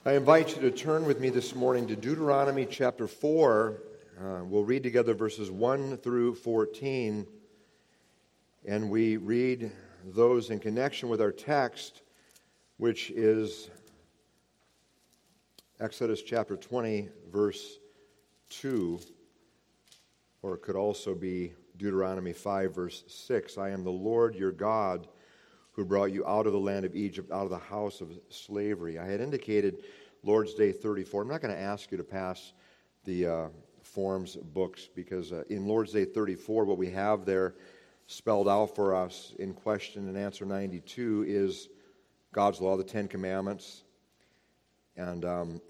I invite you to turn with me this morning to Deuteronomy chapter 4. We'll read together verses 1 through 14, and we read those in connection with our text, which is Exodus chapter 20, verse 2, or it could also be Deuteronomy 5, verse 6. I am the Lord your God, who brought you out of the land of Egypt, out of the house of slavery. I had indicated Lord's Day 34. I'm not going to ask you to pass the forms books, because in Lord's Day 34, what we have there spelled out for us in question and answer 92 is God's law, the Ten Commandments. And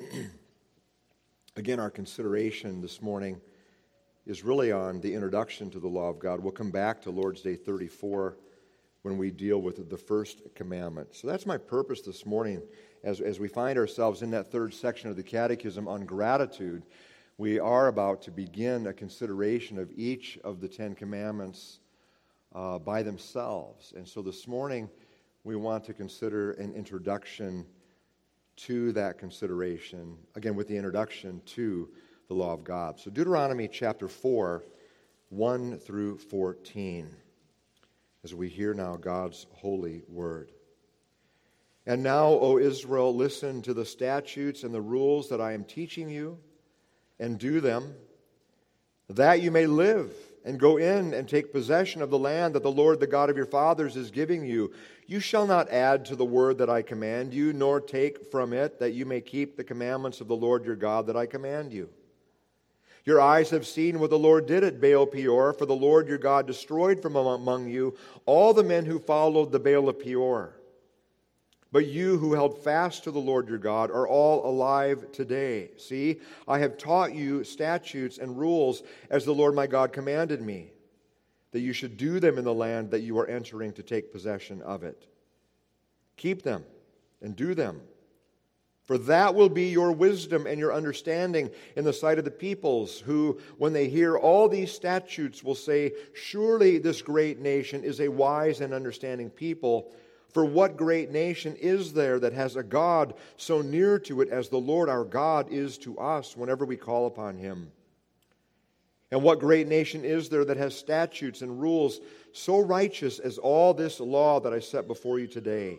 again, our consideration this morning is really on the introduction to the law of God. We'll come back to Lord's Day 34 when we deal with the first commandment. So that's my purpose this morning as we find ourselves in that third section of the Catechism on gratitude. We are about to begin a consideration of each of the Ten Commandments by themselves. And so this morning we want to consider an introduction to that consideration, again with the introduction to the law of God. So Deuteronomy chapter 4, 1 through 14. As we hear now God's holy word. And now, O Israel, listen to the statutes and the rules that I am teaching you, and do them, that you may live and go in and take possession of the land that the Lord, the God of your fathers, is giving you. You shall not add to the word that I command you, nor take from it, that you may keep the commandments of the Lord your God that I command you. Your eyes have seen what the Lord did at Baal Peor, for the Lord your God destroyed from among you all the men who followed the Baal of Peor. But you who held fast to the Lord your God are all alive today. See, I have taught you statutes and rules as the Lord my God commanded me, that you should do them in the land that you are entering to take possession of it. Keep them and do them. For that will be your wisdom and your understanding in the sight of the peoples, who, when they hear all these statutes, will say, surely this great nation is a wise and understanding people. For what great nation is there that has a God so near to it as the Lord our God is to us whenever we call upon Him? And what great nation is there that has statutes and rules so righteous as all this law that I set before you today?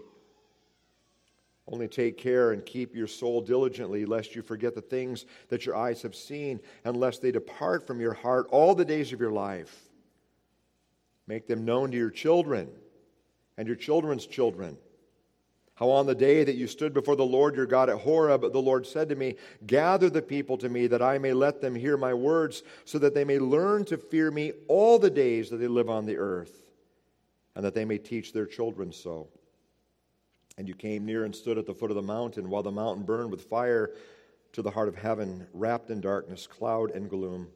Only take care and keep your soul diligently, lest you forget the things that your eyes have seen, and lest they depart from your heart all the days of your life. Make them known to your children and your children's children. How on the day that you stood before the Lord your God at Horeb, the Lord said to me, gather the people to me, that I may let them hear my words, so that they may learn to fear me all the days that they live on the earth, and that they may teach their children so. And you came near and stood at the foot of the mountain, while the mountain burned with fire to the heart of heaven, wrapped in darkness, cloud, and gloom.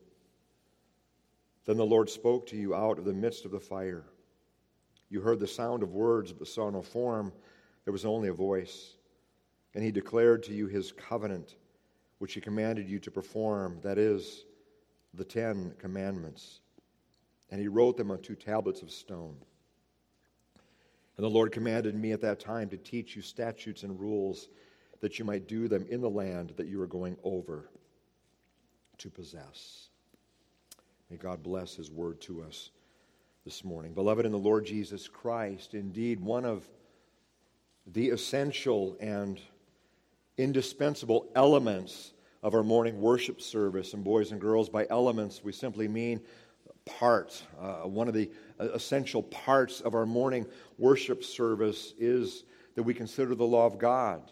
Then the Lord spoke to you out of the midst of the fire. You heard the sound of words, but saw no form. There was only a voice. And He declared to you His covenant, which He commanded you to perform, that is, the 10 Commandments. And He wrote them on 2 tablets of stone. And the Lord commanded me at that time to teach you statutes and rules, that you might do them in the land that you are going over to possess. May God bless His word to us this morning. Beloved in the Lord Jesus Christ, indeed one of the essential and indispensable elements of our morning worship service, and boys and girls, by elements we simply mean part. One of the essential parts of our morning worship service is that we consider the law of God.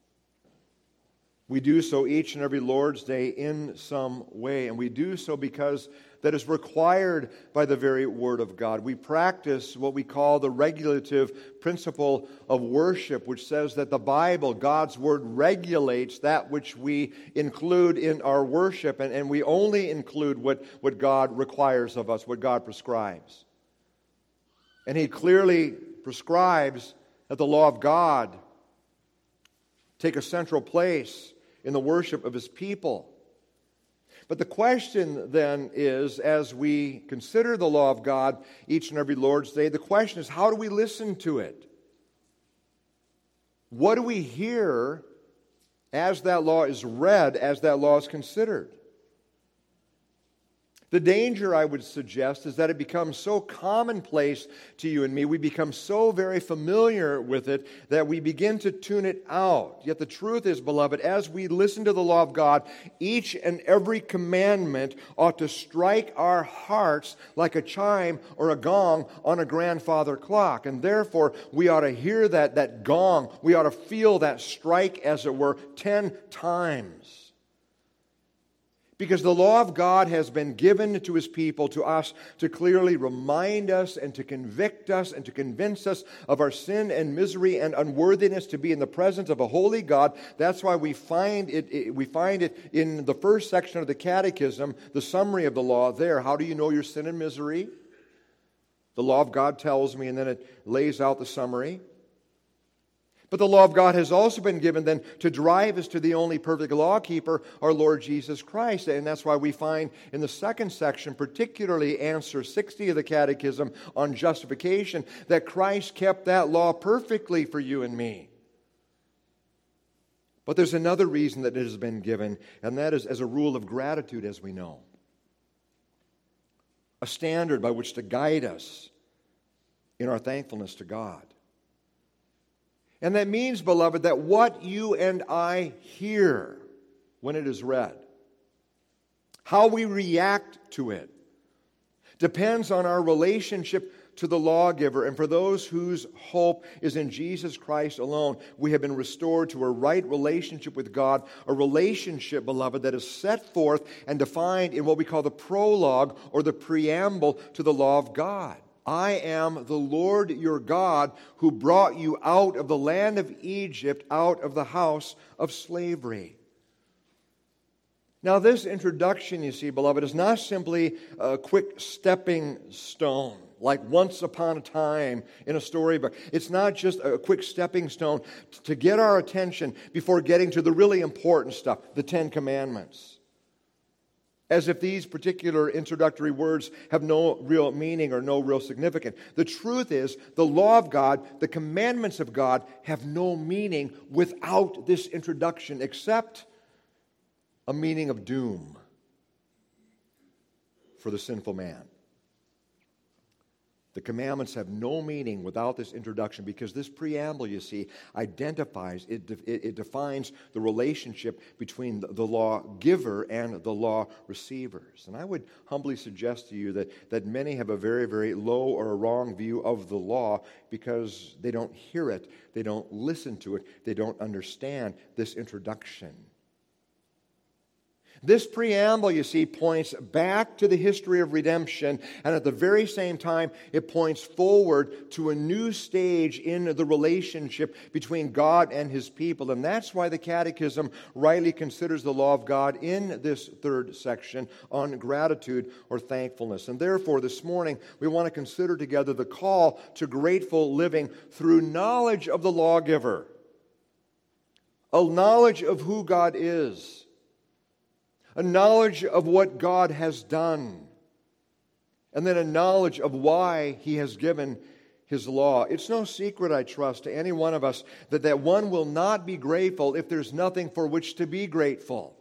We do so each and every Lord's Day in some way, and we do so because that is required by the very Word of God. We practice what we call the regulative principle of worship, which says that the Bible, God's Word, regulates that which we include in our worship, and we only include what God requires of us, what God prescribes. And He clearly prescribes that the law of God take a central place in the worship of His people. But the question then is, as we consider the law of God each and every Lord's Day, the question is, how do we listen to it? What do we hear as that law is read, as that law is considered. The danger, I would suggest, is that it becomes so commonplace to you and me, we become so very familiar with it, that we begin to tune it out. Yet the truth is, beloved, as we listen to the law of God, each and every commandment ought to strike our hearts like a chime or a gong on a grandfather clock. And therefore, we ought to hear that gong. We ought to feel that strike, as it were, 10 times. Because the law of God has been given to His people, to us, to clearly remind us and to convict us and to convince us of our sin and misery and unworthiness to be in the presence of a holy God. That's why we find it in the first section of the Catechism, the summary of the law there. How do you know your sin and misery? The law of God tells me, and then it lays out the summary. But the law of God has also been given then to drive us to the only perfect lawkeeper, our Lord Jesus Christ. And that's why we find in the second section, particularly answer 60 of the Catechism on justification, that Christ kept that law perfectly for you and me. But there's another reason that it has been given, and that is as a rule of gratitude, as we know. A standard by which to guide us in our thankfulness to God. And that means, beloved, that what you and I hear when it is read, how we react to it, depends on our relationship to the lawgiver. And for those whose hope is in Jesus Christ alone, we have been restored to a right relationship with God, a relationship, beloved, that is set forth and defined in what we call the prologue or the preamble to the law of God. I am the Lord your God who brought you out of the land of Egypt, out of the house of slavery. Now, this introduction, you see, beloved, is not simply a quick stepping stone, like once upon a time in a storybook. It's not just a quick stepping stone to get our attention before getting to the really important stuff, the Ten Commandments. As if these particular introductory words have no real meaning or no real significance. The truth is, the law of God, the commandments of God, have no meaning without this introduction, except a meaning of doom for the sinful man. The commandments have no meaning without this introduction, because this preamble, you see, identifies, it defines the relationship between the law giver and the law receivers. And I would humbly suggest to you that many have a very, very low or a wrong view of the law because they don't hear it, they don't listen to it, they don't understand this introduction. This preamble, you see, points back to the history of redemption, and at the very same time, it points forward to a new stage in the relationship between God and His people. And that's why the Catechism rightly considers the law of God in this third section on gratitude or thankfulness. And therefore, this morning, we want to consider together the call to grateful living through knowledge of the lawgiver, a knowledge of who God is, a knowledge of what God has done, and then a knowledge of why He has given His law. It's no secret, I trust, to any one of us that one will not be grateful if there's nothing for which to be grateful.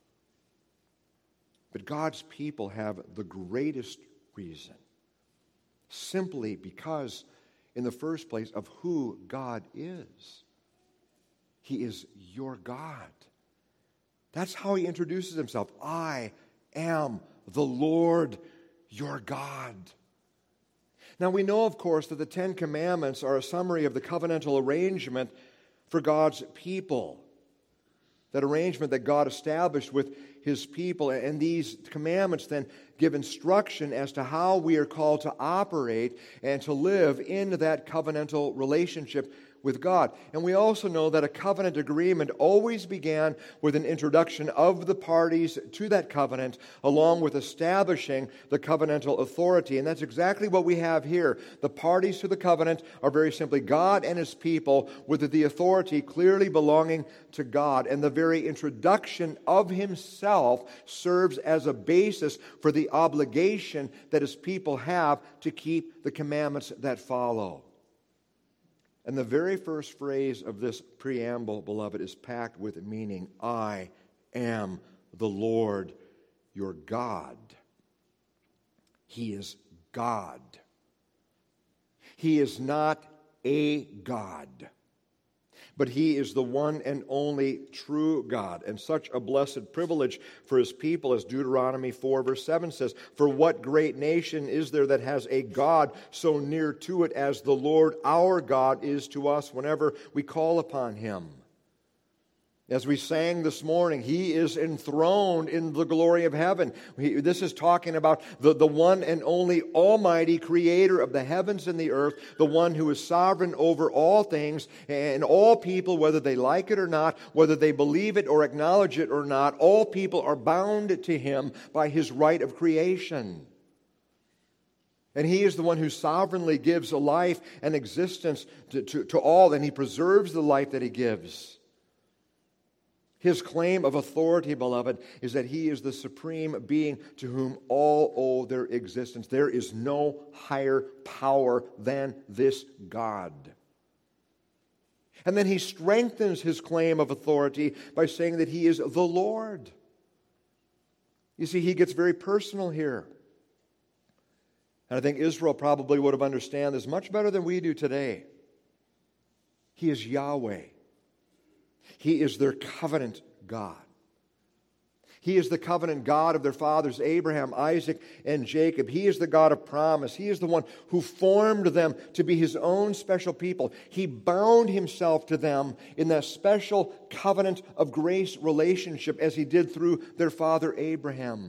But God's people have the greatest reason, simply because, in the first place, of who God is. He is your God. That's how He introduces Himself. I am the Lord your God. Now we know, of course, that the Ten Commandments are a summary of the covenantal arrangement for God's people. That arrangement that God established with His people. And these commandments then give instruction as to how we are called to operate and to live in that covenantal relationship with God. And we also know that a covenant agreement always began with an introduction of the parties to that covenant, along with establishing the covenantal authority. And that's exactly what we have here. The parties to the covenant are very simply God and His people, with the authority clearly belonging to God. And the very introduction of Himself serves as a basis for the obligation that His people have to keep the commandments that follow. And the very first phrase of this preamble, beloved, is packed with meaning. I am the Lord your God. He is God. He is not a God, but He is the one and only true God. And such a blessed privilege for His people, as Deuteronomy 4 verse 7 says, "For what great nation is there that has a God so near to it as the Lord our God is to us whenever we call upon Him?" As we sang this morning, He is enthroned in the glory of heaven. This is talking about the one and only almighty creator of the heavens and the earth, the one who is sovereign over all things and all people, whether they like it or not, whether they believe it or acknowledge it or not, all people are bound to Him by His right of creation. And He is the one who sovereignly gives a life and existence to all, and He preserves the life that He gives. His claim of authority, beloved, is that He is the supreme being to whom all owe their existence. There is no higher power than this God. And then He strengthens His claim of authority by saying that He is the Lord. You see, He gets very personal here. And I think Israel probably would have understood this much better than we do today. He is Yahweh. He is their covenant God. He is the covenant God of their fathers, Abraham, Isaac, and Jacob. He is the God of promise. He is the one who formed them to be His own special people. He bound Himself to them in that special covenant of grace relationship as He did through their father Abraham.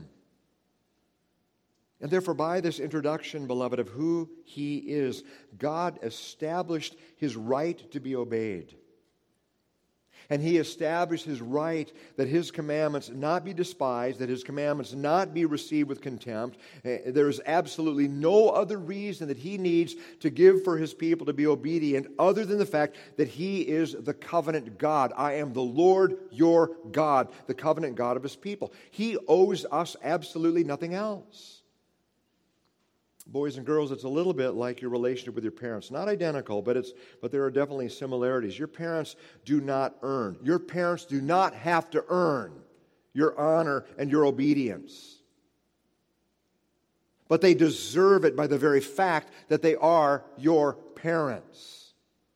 And therefore, by this introduction, beloved, of who He is, God established His right to be obeyed. And He established His right that His commandments not be despised, that His commandments not be received with contempt. There is absolutely no other reason that He needs to give for His people to be obedient other than the fact that He is the covenant God. I am the Lord your God, the covenant God of His people. He owes us absolutely nothing else. Boys and girls, it's a little bit like your relationship with your parents. Not identical, but there are definitely similarities. Your parents do not earn. Your parents do not have to earn your honor and your obedience. But they deserve it by the very fact that they are your parents,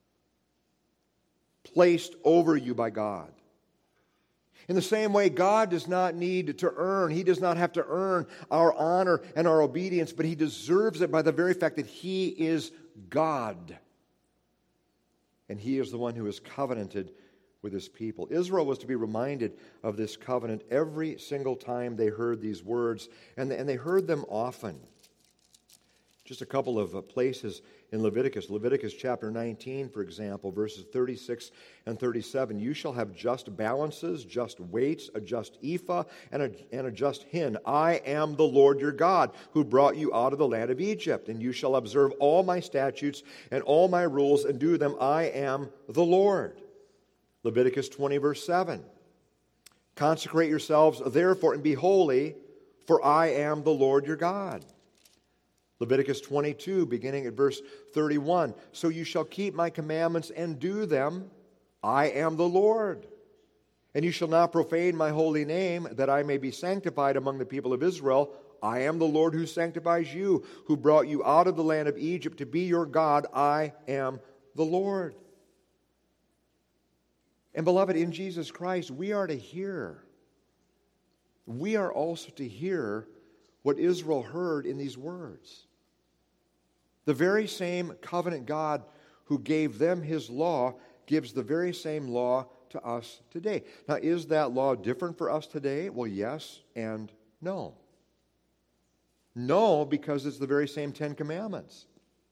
placed over you by God. In the same way, God does not need to earn. He does not have to earn our honor and our obedience, but He deserves it by the very fact that He is God. And He is the one who is covenanted with His people. Israel was to be reminded of this covenant every single time they heard these words, and they heard them often. Just a couple of places in Leviticus. Leviticus chapter 19, for example, verses 36 and 37. You shall have just balances, just weights, a just ephah, and a just hin. I am the Lord your God, who brought you out of the land of Egypt. And you shall observe all my statutes and all my rules and do them. I am the Lord. Leviticus 20, verse 7. Consecrate yourselves, therefore, and be holy, for I am the Lord your God. Leviticus 22, beginning at verse 31. So you shall keep my commandments and do them. I am the Lord. And you shall not profane my holy name, that I may be sanctified among the people of Israel. I am the Lord who sanctifies you, who brought you out of the land of Egypt to be your God. I am the Lord. And beloved, in Jesus Christ, we are to hear. We are also to hear what Israel heard in these words. The very same covenant God who gave them His law gives the very same law to us today. Now, is that law different for us today? Well, yes and no. No, because it's the very same Ten Commandments.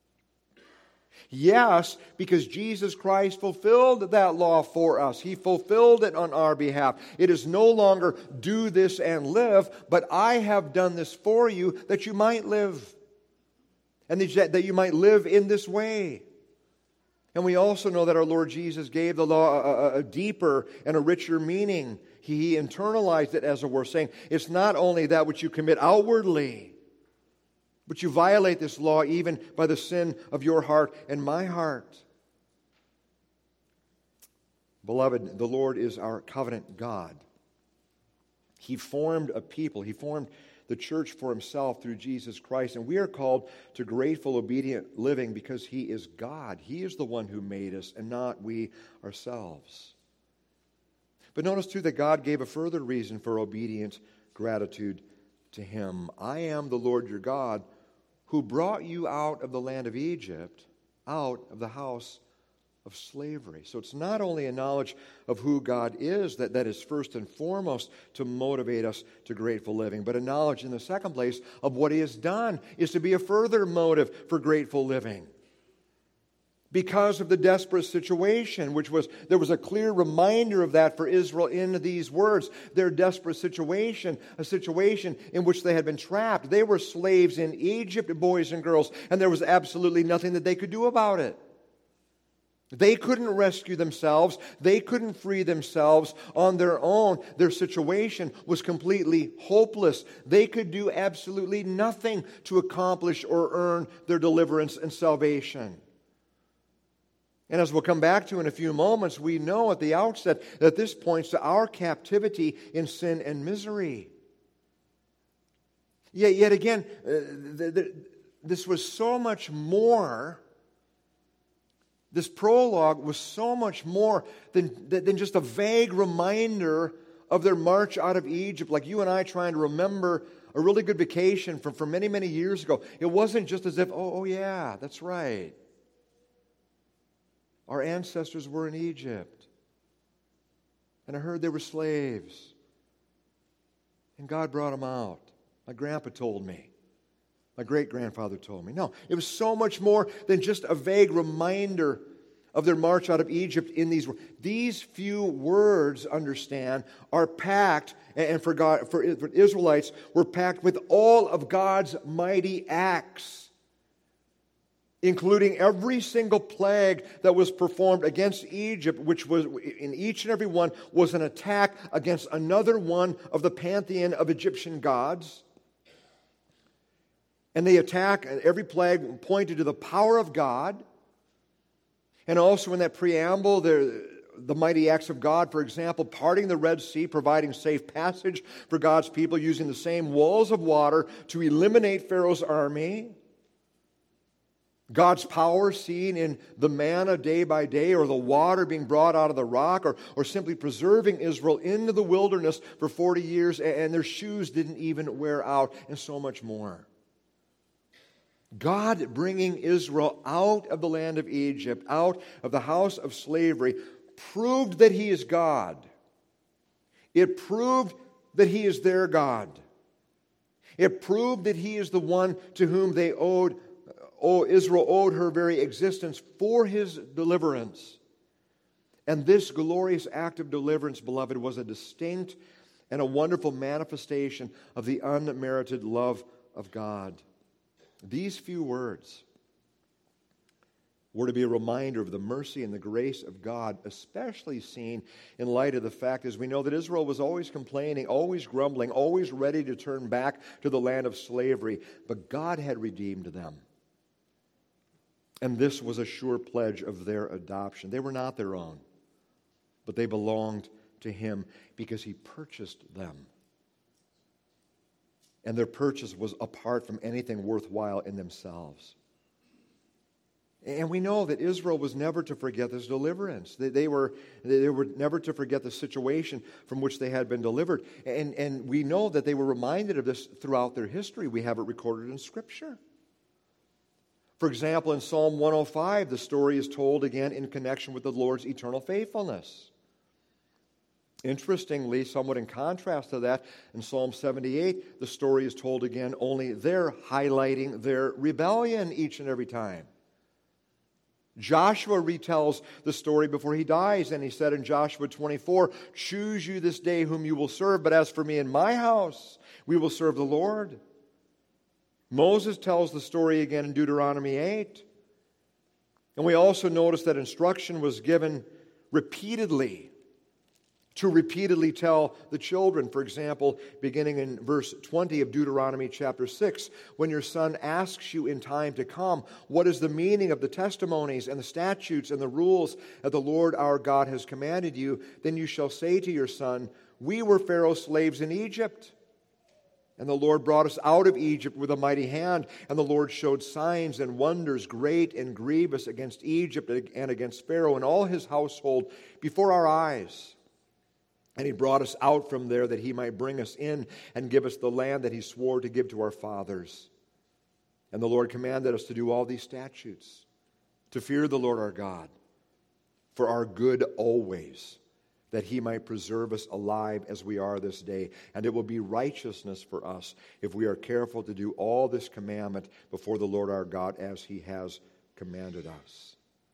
Yes, because Jesus Christ fulfilled that law for us. He fulfilled it on our behalf. It is no longer do this and live, but I have done this for you that you might live. And that you might live in this way. And we also know that our Lord Jesus gave the law a deeper and a richer meaning. He internalized it, as it were, saying, it's not only that which you commit outwardly, but you violate this law even by the sin of your heart and my heart. Beloved, the Lord is our covenant God. He formed a people. He formed the church for himself through Jesus Christ. And we are called to grateful, obedient living because he is God. He is the one who made us and not we ourselves. But notice too that God gave a further reason for obedient gratitude to him. I am the Lord your God who brought you out of the land of Egypt, out of the house of slavery. So it's not only a knowledge of who God is that is first and foremost to motivate us to grateful living, but a knowledge in the second place of what he has done is to be a further motive for grateful living. Because of the desperate situation, there was a clear reminder of that for Israel in these words. Their desperate situation, a situation in which they had been trapped. They were slaves in Egypt, boys and girls, and there was absolutely nothing that they could do about it. They couldn't rescue themselves. They couldn't free themselves on their own. Their situation was completely hopeless. They could do absolutely nothing to accomplish or earn their deliverance and salvation. And as we'll come back to in a few moments, we know at the outset that this points to our captivity in sin and misery. Yet again, this was so much more. This prologue was so much more than just a vague reminder of their march out of Egypt, like you and I trying to remember a really good vacation from many, many years ago. It wasn't just as if, oh yeah, that's right. Our ancestors were in Egypt, and I heard they were slaves, and God brought them out. My grandpa told me. My great-grandfather told me. No, it was so much more than just a vague reminder of their march out of Egypt in these words. These few words, understand, are packed, and for Israelites, were packed with all of God's mighty acts, including every single plague that was performed against Egypt, which was, in each and every one, was an attack against another one of the pantheon of Egyptian gods. And they attack, every plague pointed to the power of God. And also in that preamble, the mighty acts of God, for example, parting the Red Sea, providing safe passage for God's people, using the same walls of water to eliminate Pharaoh's army. God's power seen in the manna day by day, or the water being brought out of the rock, or simply preserving Israel into the wilderness for 40 years, and their shoes didn't even wear out, and so much more. God bringing Israel out of the land of Egypt, out of the house of slavery, proved that he is God. It proved that he is their God. It proved that he is the one to whom Israel owed her very existence for his deliverance. And this glorious act of deliverance, beloved, was a distinct and a wonderful manifestation of the unmerited love of God. These few words were to be a reminder of the mercy and the grace of God, especially seen in light of the fact, as we know, that Israel was always complaining, always grumbling, always ready to turn back to the land of slavery. But God had redeemed them. And this was a sure pledge of their adoption. They were not their own, but they belonged to him because he purchased them. And their purchase was apart from anything worthwhile in themselves. And we know that Israel was never to forget this deliverance. They were never to forget the situation from which they had been delivered. And we know that they were reminded of this throughout their history. We have it recorded in Scripture. For example, in Psalm 105, the story is told again in connection with the Lord's eternal faithfulness. Interestingly, somewhat in contrast to that, in Psalm 78, the story is told again, only they're highlighting their rebellion each and every time. Joshua retells the story before he dies, and he said in Joshua 24, "Choose you this day whom you will serve, but as for me and my house, we will serve the Lord." Moses tells the story again in Deuteronomy 8. And we also notice that instruction was given repeatedly to repeatedly tell the children. For example, beginning in verse 20 of Deuteronomy chapter 6, when your son asks you in time to come, what is the meaning of the testimonies and the statutes and the rules that the Lord our God has commanded you, then you shall say to your son, we were Pharaoh's slaves in Egypt. And the Lord brought us out of Egypt with a mighty hand, and the Lord showed signs and wonders great and grievous against Egypt and against Pharaoh and all his household before our eyes. And he brought us out from there that he might bring us in and give us the land that he swore to give to our fathers. And the Lord commanded us to do all these statutes, to fear the Lord our God, for our good always, that he might preserve us alive as we are this day. And it will be righteousness for us if we are careful to do all this commandment before the Lord our God as he has commanded us.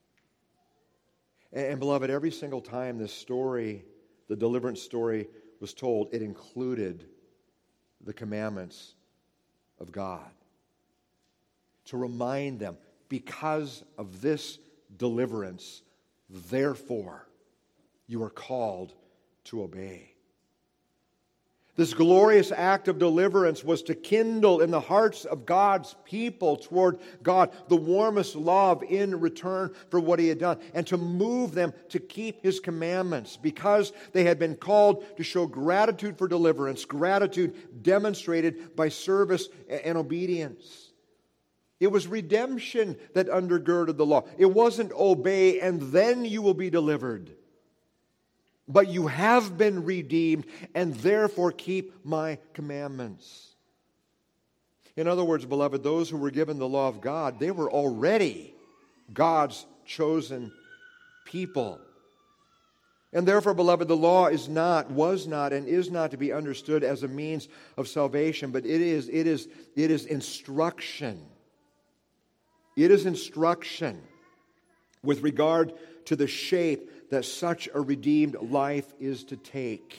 And beloved, every single time this story, the deliverance story, was told, it included the commandments of God. To remind them, because of this deliverance, therefore, you are called to obey. This glorious act of deliverance was to kindle in the hearts of God's people toward God the warmest love in return for what he had done, and to move them to keep his commandments because they had been called to show gratitude for deliverance, gratitude demonstrated by service and obedience. It was redemption that undergirded the law. It wasn't obey and then you will be delivered. But you have been redeemed, and therefore keep my commandments. In other words, beloved, those who were given the law of God, they were already God's chosen people. And therefore, beloved, the law was not, and is not to be understood as a means of salvation, but it is instruction. It is instruction with regard to the shape that such a redeemed life is to take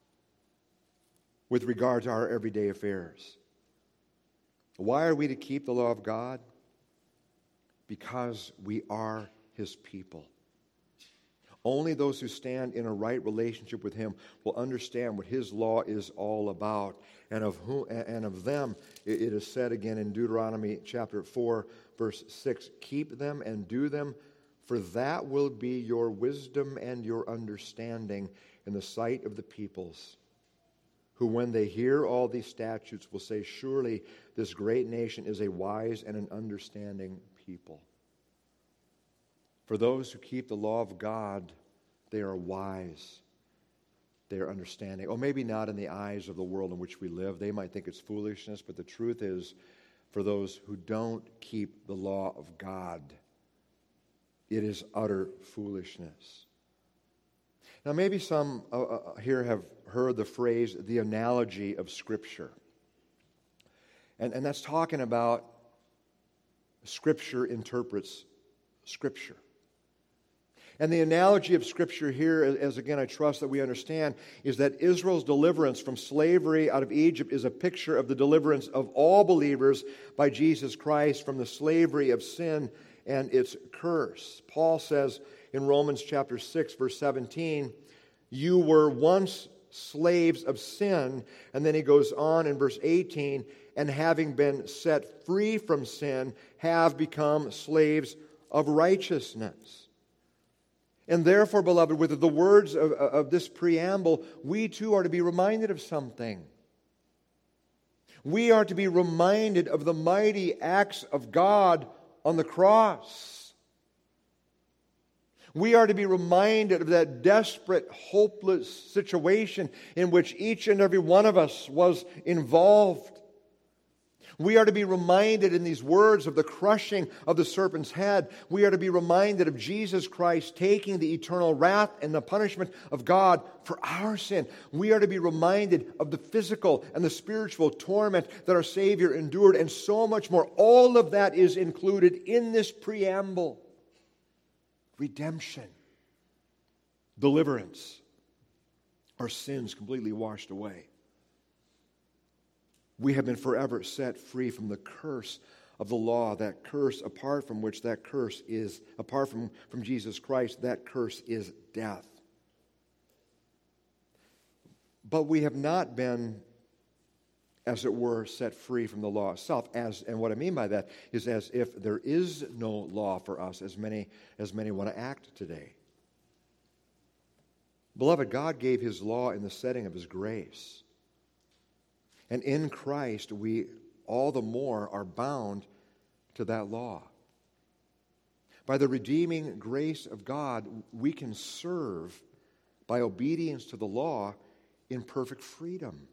with regard to our everyday affairs. Why are we to keep the law of God? Because we are his people. Only those who stand in a right relationship with him will understand what his law is all about. And of them, it is said again in Deuteronomy chapter 4, verse 6, keep them and do them, for that will be your wisdom and your understanding in the sight of the peoples, who when they hear all these statutes will say, surely this great nation is a wise and an understanding people. For those who keep the law of God, they are wise. They are understanding. Or maybe not in the eyes of the world in which we live. They might think it's foolishness, but the truth is, for those who don't keep the law of God, it is utter foolishness. Now, maybe some here have heard the phrase, the analogy of Scripture. And that's talking about Scripture interprets Scripture. And the analogy of Scripture here, as again I trust that we understand, is that Israel's deliverance from slavery out of Egypt is a picture of the deliverance of all believers by Jesus Christ from the slavery of sin and its curse. Paul says in Romans chapter 6, verse 17, you were once slaves of sin. And then he goes on in verse 18, and having been set free from sin, have become slaves of righteousness. And therefore, beloved, with the words of this preamble, we too are to be reminded of something. We are to be reminded of the mighty acts of God on the cross. We are to be reminded of that desperate, hopeless situation in which each and every one of us was involved. We are to be reminded in these words of the crushing of the serpent's head. We are to be reminded of Jesus Christ taking the eternal wrath and the punishment of God for our sin. We are to be reminded of the physical and the spiritual torment that our Savior endured, and so much more. All of that is included in this preamble. Redemption, deliverance, our sins completely washed away. We have been forever set free from the curse of the law, that curse apart from which that curse is, apart from Jesus Christ, that curse is death. But we have not been, as it were, set free from the law itself. And what I mean by that is as if there is no law for us, as many want to act today. Beloved, God gave His law in the setting of His grace. And in Christ, we all the more are bound to that law. By the redeeming grace of God, we can serve by obedience to the law in perfect freedom.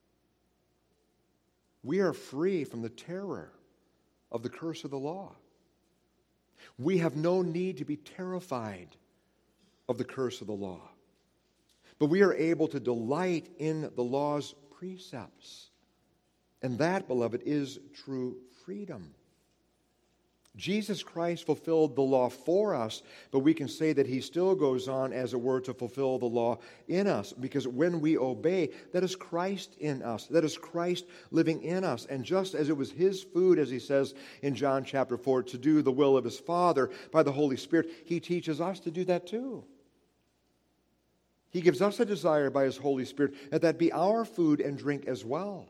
We are free from the terror of the curse of the law. We have no need to be terrified of the curse of the law. But we are able to delight in the law's precepts. And that, beloved, is true freedom. Jesus Christ fulfilled the law for us, but we can say that He still goes on, as it were, to fulfill the law in us. Because when we obey, that is Christ in us. That is Christ living in us. And just as it was His food, as He says in John chapter 4, to do the will of His Father by the Holy Spirit, He teaches us to do that too. He gives us a desire by His Holy Spirit that be our food and drink as well.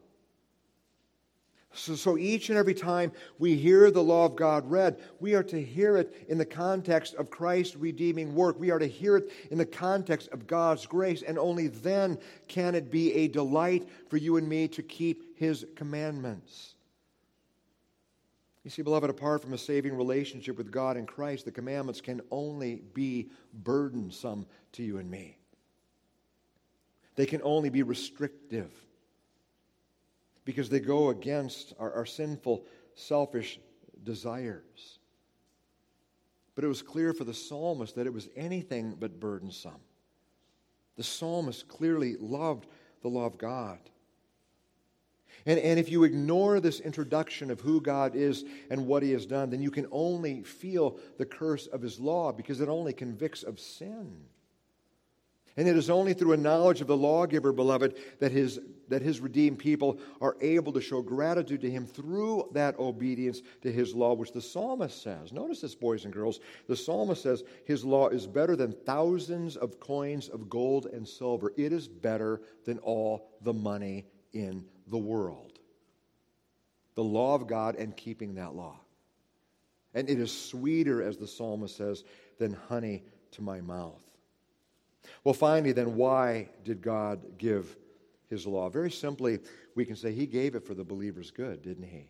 So each and every time we hear the law of God read, we are to hear it in the context of Christ's redeeming work. We are to hear it in the context of God's grace, and only then can it be a delight for you and me to keep His commandments. You see, beloved, apart from a saving relationship with God in Christ, the commandments can only be burdensome to you and me. They can only be restrictive, because they go against our sinful, selfish desires. But it was clear for the psalmist that it was anything but burdensome. The psalmist clearly loved the law of God. And if you ignore this introduction of who God is and what He has done, then you can only feel the curse of His law, because it only convicts of sin. And it is only through a knowledge of the lawgiver, beloved, that his redeemed people are able to show gratitude to Him through that obedience to His law, which the psalmist says. Notice this, boys and girls. The psalmist says His law is better than thousands of coins of gold and silver. It is better than all the money in the world. The law of God and keeping that law. And it is sweeter, as the psalmist says, than honey to my mouth. Well, finally, then, why did God give His law? Very simply, we can say He gave it for the believer's good, didn't He?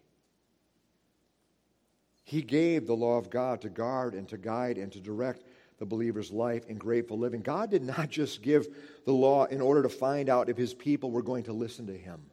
He gave the law of God to guard and to guide and to direct the believer's life in grateful living. God did not just give the law in order to find out if His people were going to listen to Him.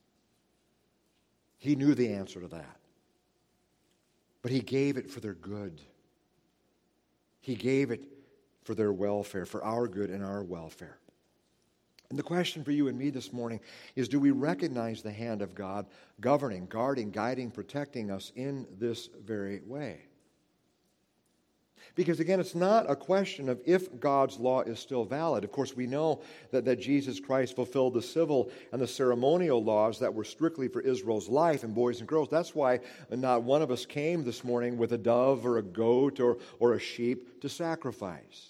He knew the answer to that. But He gave it for their good. He gave it for their welfare, for our good and our welfare. And the question for you and me this morning is, do we recognize the hand of God governing, guarding, guiding, protecting us in this very way? Because again, it's not a question of if God's law is still valid. Of course, we know that Jesus Christ fulfilled the civil and the ceremonial laws that were strictly for Israel's life. And boys and girls, that's why not one of us came this morning with a dove or a goat or a sheep to sacrifice.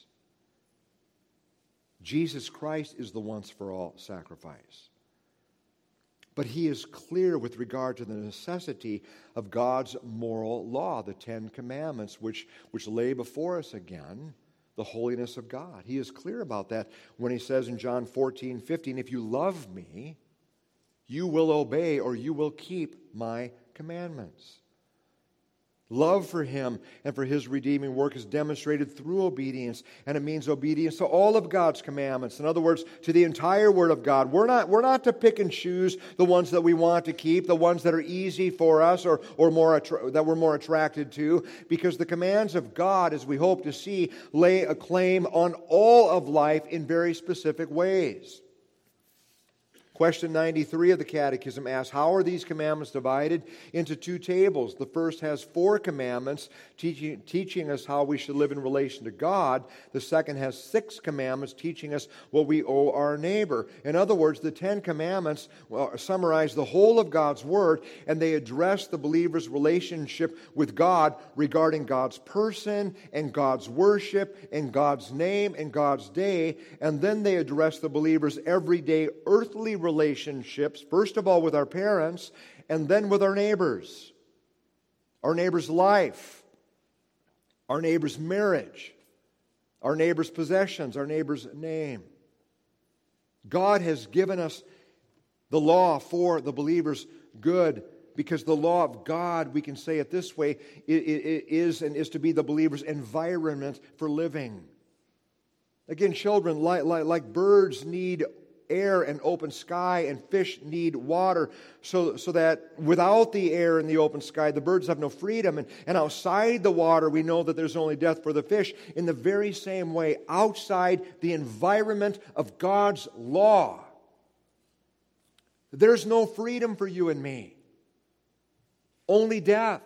Jesus Christ is the once-for-all sacrifice. But He is clear with regard to the necessity of God's moral law, the Ten Commandments, which lay before us again, the holiness of God. He is clear about that when He says in John 14:15, if you love me, you will obey or you will keep my commandments. Love for Him and for His redeeming work is demonstrated through obedience, and it means obedience to all of God's commandments. In other words, to the entire Word of God. We're not to pick and choose the ones that we want to keep, the ones that are easy for us or that we're more attracted to, because the commands of God, as we hope to see, lay a claim on all of life in very specific ways. Question 93 of the Catechism asks, how are these commandments divided? Into two tables. The first has 4 commandments teaching us how we should live in relation to God. The second has 6 commandments teaching us what we owe our neighbor. In other words, the 10 commandments summarize the whole of God's Word, and they address the believer's relationship with God regarding God's person and God's worship and God's name and God's day. And then they address the believer's everyday earthly relationships, first of all with our parents, and then with our neighbor's life, our neighbor's marriage, our neighbor's possessions, our neighbor's name. God has given us the law for the believer's good, because the law of God, we can say it this way, it is to be the believer's environment for living. Again, children, like birds need air and open sky, and fish need water, so that without the air and the open sky, the birds have no freedom. And outside the water, we know that there's only death for the fish. In the very same way, outside the environment of God's law, there's no freedom for you and me. Only death.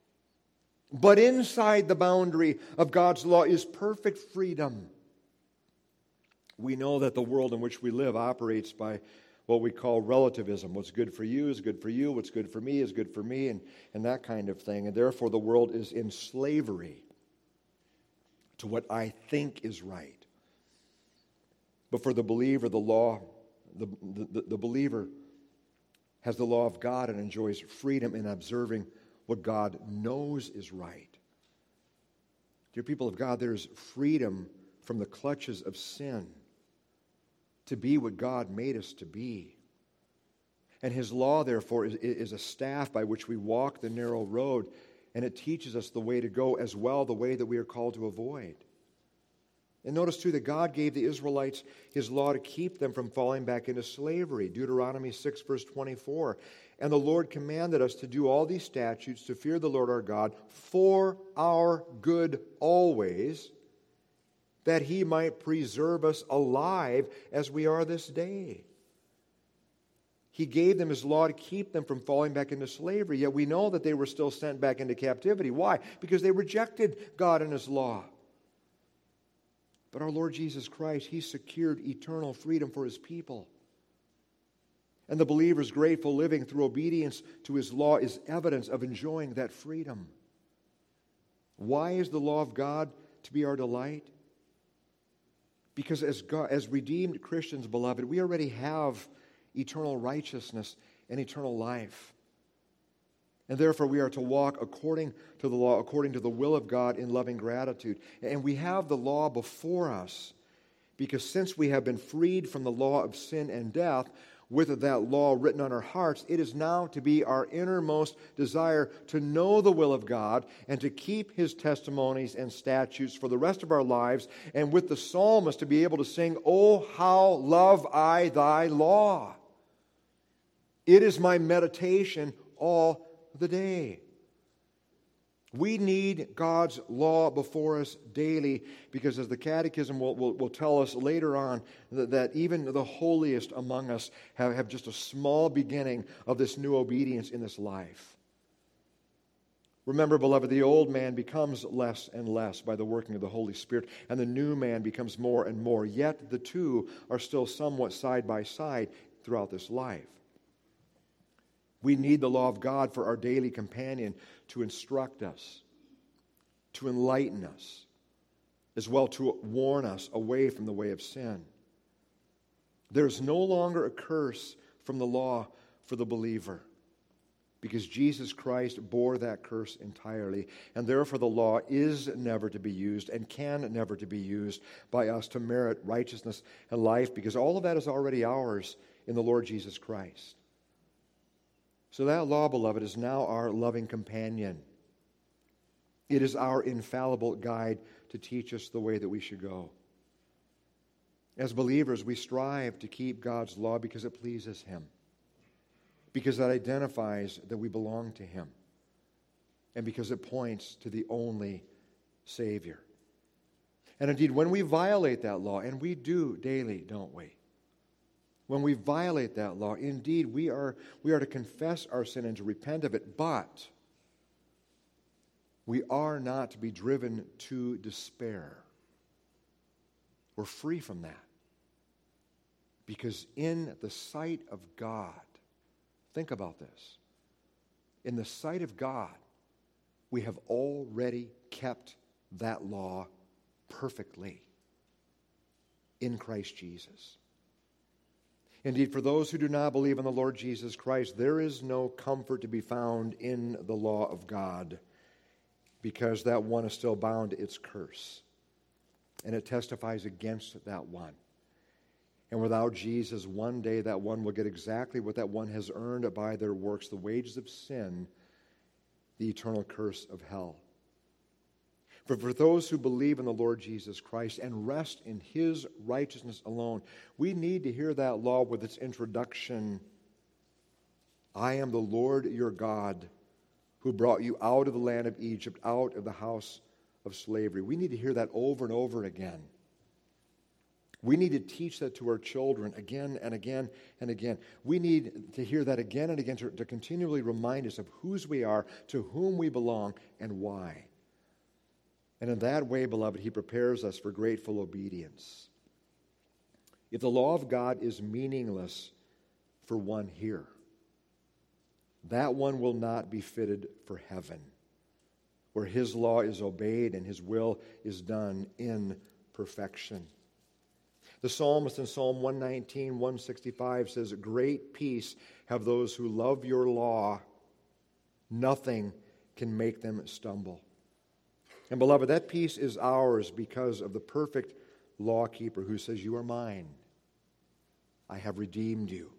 But inside the boundary of God's law is perfect freedom. We know that the world in which we live operates by what we call relativism. What's good for you is good for you. What's good for me is good for me, and that kind of thing. And therefore, the world is in slavery to what I think is right. But for the believer, the law, the believer has the law of God and enjoys freedom in observing what God knows is right. Dear people of God, there is freedom from the clutches of sin to be what God made us to be. And His law, therefore, is a staff by which we walk the narrow road, and it teaches us the way to go, as well the way that we are called to avoid. And notice, too, that God gave the Israelites His law to keep them from falling back into slavery. Deuteronomy 6, verse 24. And the Lord commanded us to do all these statutes, to fear the Lord our God, for our good always, that He might preserve us alive as we are this day. He gave them His law to keep them from falling back into slavery, yet we know that they were still sent back into captivity. Why? Because they rejected God and His law. But our Lord Jesus Christ, He secured eternal freedom for His people. And the believer's grateful living through obedience to His law is evidence of enjoying that freedom. Why is the law of God to be our delight? Because as redeemed Christians, beloved, we already have eternal righteousness and eternal life. And therefore we are to walk according to the law, according to the will of God in loving gratitude. And we have the law before us because since we have been freed from the law of sin and death, with that law written on our hearts, it is now to be our innermost desire to know the will of God and to keep His testimonies and statutes for the rest of our lives, and with the psalmist to be able to sing, "Oh, how love I thy law. It is my meditation all the day." We need God's law before us daily because, as the Catechism will tell us later on, that even the holiest among us have just a small beginning of this new obedience in this life. Remember, beloved, the old man becomes less and less by the working of the Holy Spirit, and the new man becomes more and more. Yet the two are still somewhat side by side throughout this life. We need the law of God for our daily companion to instruct us, to enlighten us, as well to warn us away from the way of sin. There's no longer a curse from the law for the believer because Jesus Christ bore that curse entirely, and therefore the law is never to be used and can never to be used by us to merit righteousness and life, because all of that is already ours in the Lord Jesus Christ. So that law, beloved, is now our loving companion. It is our infallible guide to teach us the way that we should go. As believers, we strive to keep God's law because it pleases Him, because it identifies that we belong to Him, and because it points to the only Savior. And indeed, when we violate that law, and we do daily, don't we? when we violate that law, indeed, we are to confess our sin and to repent of it, but we are not to be driven to despair. We're free from that. Because in the sight of God, think about this. In the sight of God, we have already kept that law perfectly in Christ Jesus. Indeed, for those who do not believe in the Lord Jesus Christ, there is no comfort to be found in the law of God, because that one is still bound to its curse. And it testifies against that one. And without Jesus, one day that one will get exactly what that one has earned by their works, the wages of sin, the eternal curse of hell. But for those who believe in the Lord Jesus Christ and rest in His righteousness alone, we need to hear that law with its introduction. I am the Lord your God, who brought you out of the land of Egypt, out of the house of slavery. We need to hear that over and over again. We need to teach that to our children again and again and again. We need to hear that again and again to continually remind us of whose we are, to whom we belong, and why. And in that way, beloved, He prepares us for grateful obedience. If the law of God is meaningless for one here, that one will not be fitted for heaven, where His law is obeyed and His will is done in perfection. The psalmist in Psalm 119, 165 says, "Great peace have those who love your law. Nothing can make them stumble." And beloved, that peace is ours because of the perfect lawkeeper who says, "You are mine. I have redeemed you.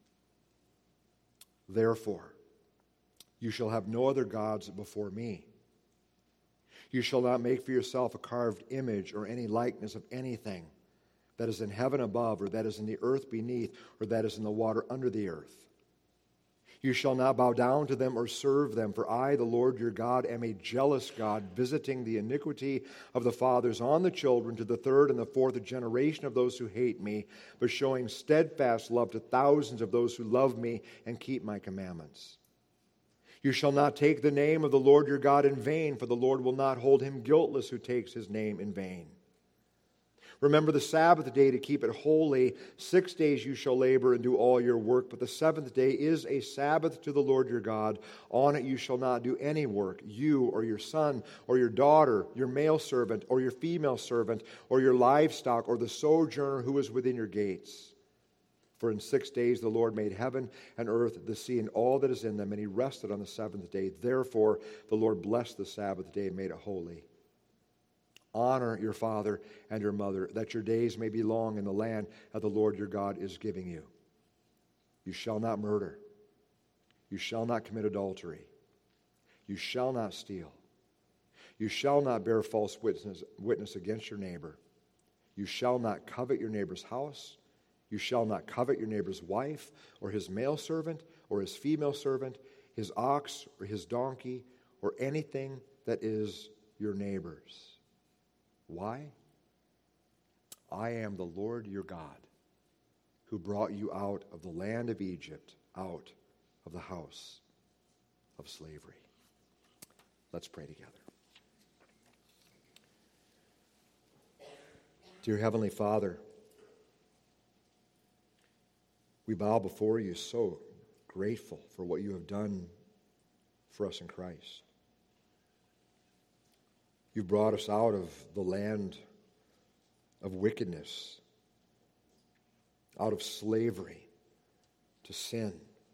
Therefore, you shall have no other gods before me. You shall not make for yourself a carved image or any likeness of anything that is in heaven above, or that is in the earth beneath, or that is in the water under the earth. You shall not bow down to them or serve them, for I, the Lord your God, am a jealous God, visiting the iniquity of the fathers on the children to the third and the fourth generation of those who hate me, but showing steadfast love to thousands of those who love me and keep my commandments. You shall not take the name of the Lord your God in vain, for the Lord will not hold him guiltless who takes His name in vain. Remember the Sabbath day to keep it holy. 6 days you shall labor and do all your work, but the seventh day is a Sabbath to the Lord your God. On it you shall not do any work, you or your son or your daughter, your male servant or your female servant, or your livestock, or the sojourner who is within your gates. For in 6 days the Lord made heaven and earth, the sea, and all that is in them, and He rested on the seventh day. Therefore the Lord blessed the Sabbath day and made it holy. Honor your father and your mother, that your days may be long in the land that the Lord your God is giving you. You shall not murder. You shall not commit adultery. You shall not steal. You shall not bear false witness against your neighbor. You shall not covet your neighbor's house. You shall not covet your neighbor's wife, or his male servant, or his female servant, his ox, or his donkey, or anything that is your neighbor's. Why? I am the Lord your God, who brought you out of the land of Egypt, out of the house of slavery. Let's pray together. Dear Heavenly Father, we bow before you so grateful for what you have done for us in Christ. You've brought us out of the land of wickedness, out of slavery to sin.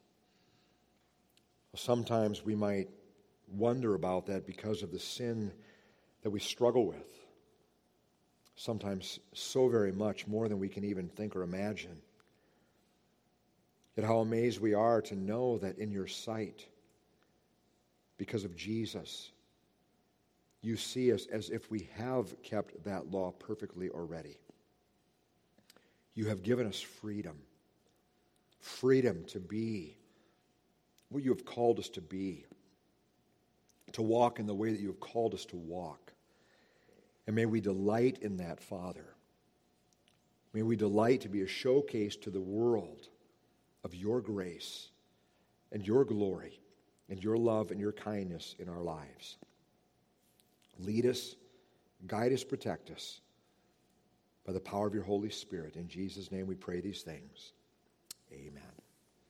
Sometimes we might wonder about that because of the sin that we struggle with. Sometimes so very much more than we can even think or imagine. Yet how amazed we are to know that in your sight, because of Jesus, you see us as if we have kept that law perfectly already. You have given us freedom. Freedom to be what you have called us to be. To walk in the way that you have called us to walk. And may we delight in that, Father. May we delight to be a showcase to the world of your grace and your glory and your love and your kindness in our lives. Lead us, guide us, protect us by the power of your Holy Spirit. In Jesus' name we pray these things. Amen.